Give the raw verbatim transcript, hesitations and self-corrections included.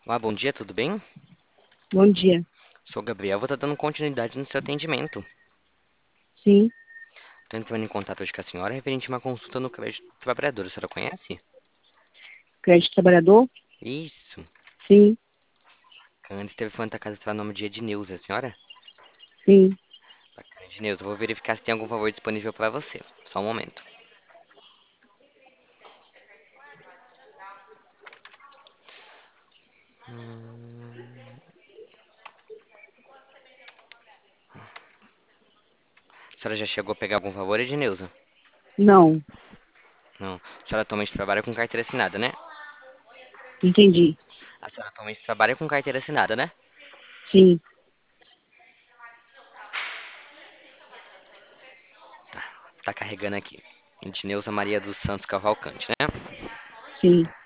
Olá, bom dia, tudo bem? Bom dia. Sou o Gabriel, vou estar dando continuidade no seu atendimento. Sim, Estou entrando em contato hoje com a senhora referente a uma consulta no crédito trabalhador. A senhora conhece? crédito trabalhador? Isso. Sim, Antes teve falando da casa está no nome de Edneuza, a senhora? sim. Bacana, Edneuza, eu vou verificar se tem algum favor disponível para você. Só um momento. Hum, A senhora já chegou a pegar algum favor, Edneuza? Não, Não. A senhora atualmente trabalha com carteira assinada, né? entendi. A senhora atualmente trabalha com carteira assinada, né? Sim, Tá carregando aqui. Edneuza Maria dos Santos Cavalcante, né? sim.